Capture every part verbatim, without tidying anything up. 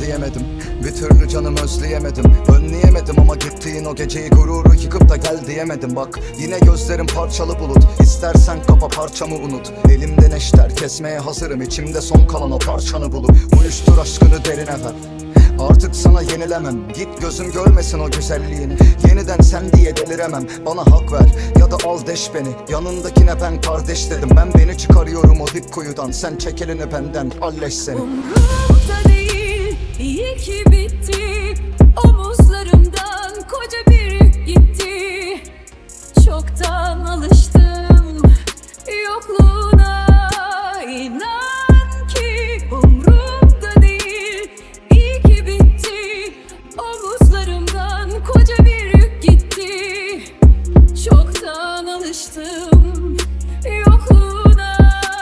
diyemedim. Bir türlü canım özleyemedim. Önleyemedim ama gittiğin o geceyi, gururu yıkıp da gel diyemedim. Bak yine gözlerim parçalı bulut. İstersen kapa parçamı unut. Elimde neşter kesmeye hazırım. İçimde son kalan o parçanı bulup uyuştur aşkını derine ver. Artık sana yenilemem. Git gözüm görmesin o güzelliğini. Yeniden sen diye deliremem. Bana hak ver ya da al deş beni. Yanındakine ben kardeş dedim. Ben beni çıkarıyorum o dip kuyudan. Sen çek elini benden, halleş seni. Umrumda değil, iyi ki bitti. Omuzlarımdan koca bir yük gitti. Çoktan alıştım yokluğuna, inan ki umrumda değil. İyi ki bitti. Omuzlarımdan koca bir yük gitti. Çoktan alıştım yokluğuna,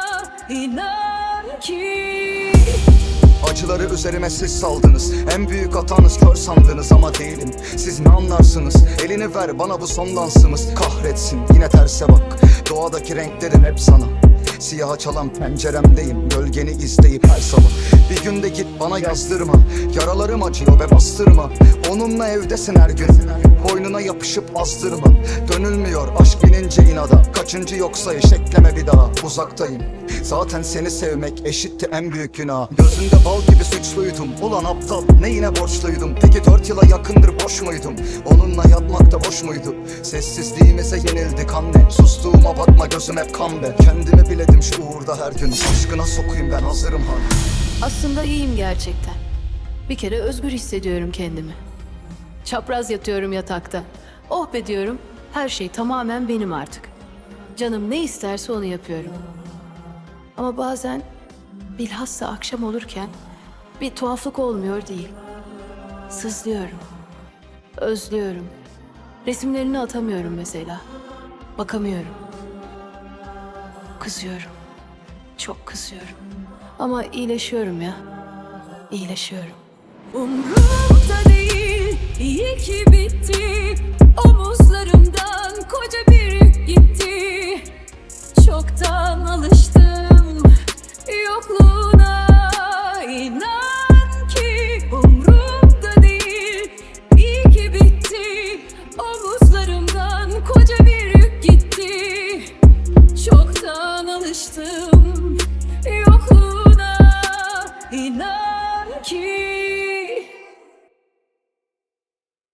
inan ki. Acıları üzerime siz saldınız. En büyük hatanız kör sandınız ama değilim. Siz ne anlarsınız? Elini ver bana, bu son dansımız. Kahretsin yine terse bak. Doğadaki renklerin hep sana. Siyaha çalan penceremdeyim, gölgeni izleyip her sabah. Bir günde git bana yazdırma. Yaralarım acıyor ve bastırma. Onunla evdesin her gün. Boynuna yapışıp azdırma. Dönülmüyor aşk binince inada. Kaçıncı yok sayış ekleme bir daha. Uzaktayım. Zaten seni sevmek eşitti en büyük günah. Gözünde bal gibi suçluydum. Ulan aptal ne yine borçluydum. Peki dört yıla yakındır boş muydum? Onunla yatmak da boş muydu? Sessizliğimize yenildik anne. Sustuğuma bakma, gözüm hep kan be. Kendimi biledim şu uğurda her gün. Aşkına sokayım ben, hazırım han. Aslında iyiyim gerçekten. Bir kere özgür hissediyorum kendimi. Çapraz yatıyorum yatakta. Oh be diyorum, her şey tamamen benim artık. Canım ne isterse onu yapıyorum. Ama bazen, bilhassa akşam olurken bir tuhaflık olmuyor değil. Sızlıyorum. Özlüyorum. Resimlerini atamıyorum mesela. Bakamıyorum. Kızıyorum. Çok kızıyorum. Ama iyileşiyorum ya. İyileşiyorum. Umrumda değil, iyi ki bitti. Omuzlarımdan koca bir yük gitti. Çoktan alıştım yokluğuna, inan